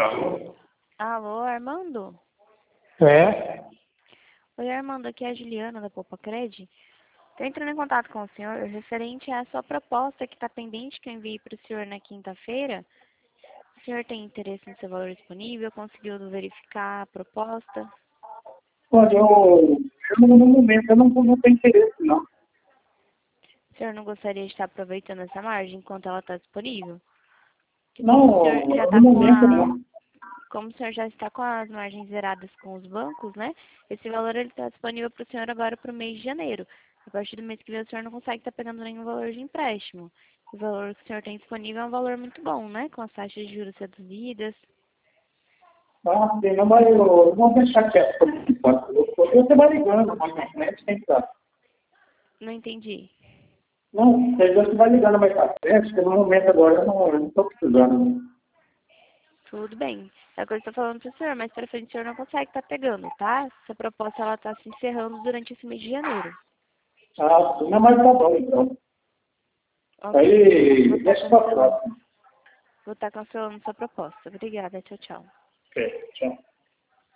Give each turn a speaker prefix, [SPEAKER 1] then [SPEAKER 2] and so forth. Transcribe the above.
[SPEAKER 1] Alô?
[SPEAKER 2] Alô, Armando?
[SPEAKER 1] É?
[SPEAKER 2] Oi, Armando, aqui é a Juliana da Popacred. Estou entrando em contato com o senhor referente à sua proposta que está pendente que eu enviei para o senhor na quinta-feira. O senhor tem interesse no seu valor disponível? Conseguiu verificar a proposta?
[SPEAKER 1] Olha, no momento eu não tenho interesse, não.
[SPEAKER 2] O senhor não gostaria de estar aproveitando essa margem enquanto ela está disponível? Porque
[SPEAKER 1] Não,
[SPEAKER 2] como o senhor já
[SPEAKER 1] no
[SPEAKER 2] está
[SPEAKER 1] momento não.
[SPEAKER 2] como o senhor já está com as margens zeradas com os bancos, né? Esse valor ele está disponível para o senhor agora para o mês de janeiro. A partir do mês que vem o senhor não consegue estar pegando nenhum valor de empréstimo. O valor que o senhor tem disponível é um valor muito bom, né? Com as taxas de juros reduzidas.
[SPEAKER 1] Ah, sim, não, mas eu vou deixar quieto por enquanto. Você vai ligando na internet, tem que dar.
[SPEAKER 2] Não entendi.
[SPEAKER 1] Não, você vai ligando mais pra frente, porque no momento agora eu não estou precisando.
[SPEAKER 2] Tudo bem. É o que eu estou falando para o senhor, mas para frente o senhor não consegue estar pegando, tá? Essa proposta ela está se encerrando durante esse mês de janeiro.
[SPEAKER 1] Ah, sim, não, mas tá bom, então.
[SPEAKER 2] Ok.
[SPEAKER 1] Aí, deixa pra próxima.
[SPEAKER 2] Vou estar cancelando sua proposta. Obrigada. Tchau, tchau.
[SPEAKER 1] Ok, tchau.